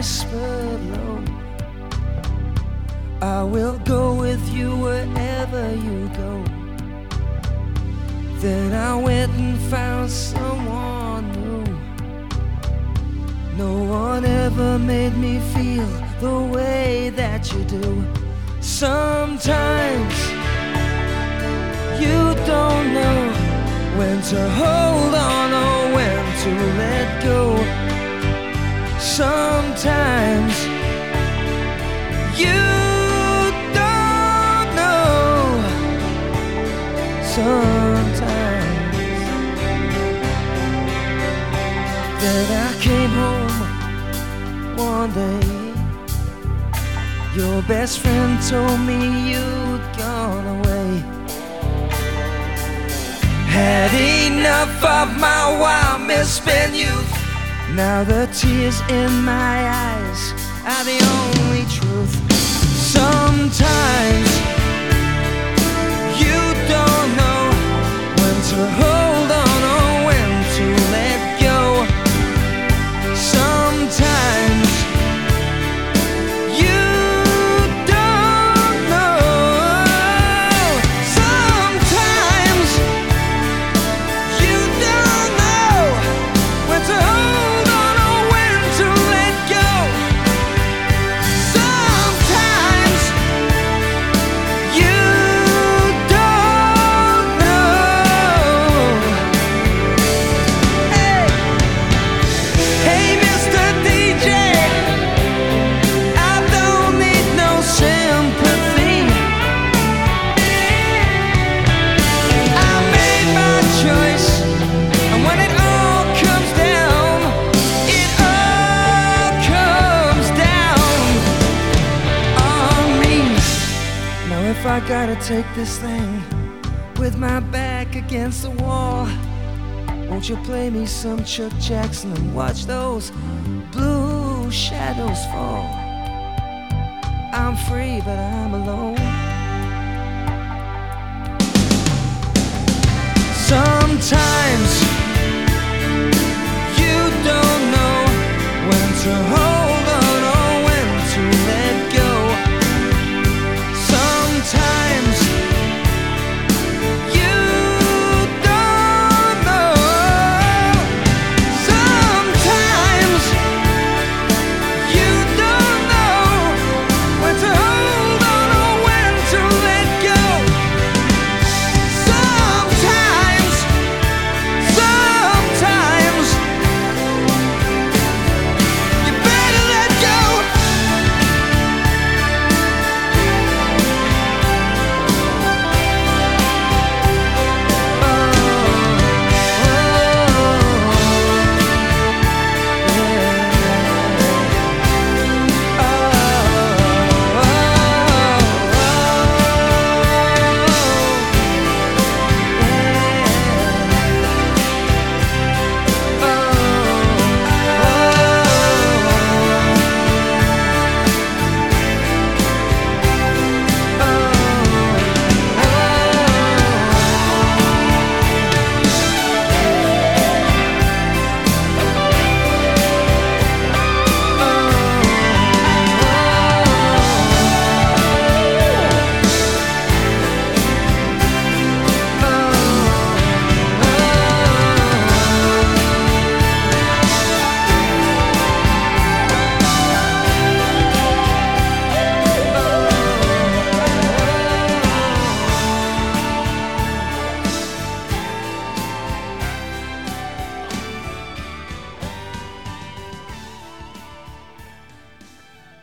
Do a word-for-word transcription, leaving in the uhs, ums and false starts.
whispered low, I will go with you wherever you go. Then I went and found someone new. No one ever made me feel the way that you do. Sometimes you don't know when to hold on or when to let go. Sometimes you don't know. Sometimes. Then I came home one day. Your best friend told me you'd gone away. Had enough of my wild misspent youth. Now the tears in my eyes are the only truth. Sometimes you don't know when to hold on or when to let go. Sometimes you don't know. Sometimes you don't know when to hold on or when to let go. Sometimes you don't know. Hey, hey, Mister D J, I don't need no sympathy. I made my choice, and when it all comes down, it all comes down on me. Now if I gotta take this thing with my back against the wall, won't you play me some Chuck Jackson and watch those blue shadows fall? I'm free, but I'm alone.